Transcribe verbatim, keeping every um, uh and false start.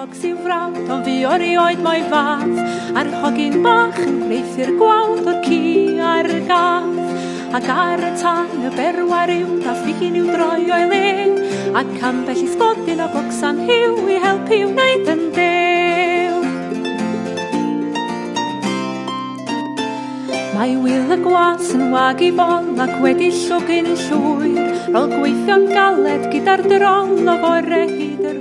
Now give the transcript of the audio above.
Hog sy'n frawd, ond fi o'r i oed mo'i fath. A'r hogyn bach yn gweithio'r gwawd o'r ci a'r gath. Ac ar y tan y berwa ryw, a ffigin i'w droi o'i le. Ac ambell i sgodyn o gocsan hiw i helpu i'w wneud yn dew. Mae wyl y gwas yn wag i bol ac wedi llwgu'n llwyr. Rôl gweithio'n galed gyda'r drol o fore hyd yr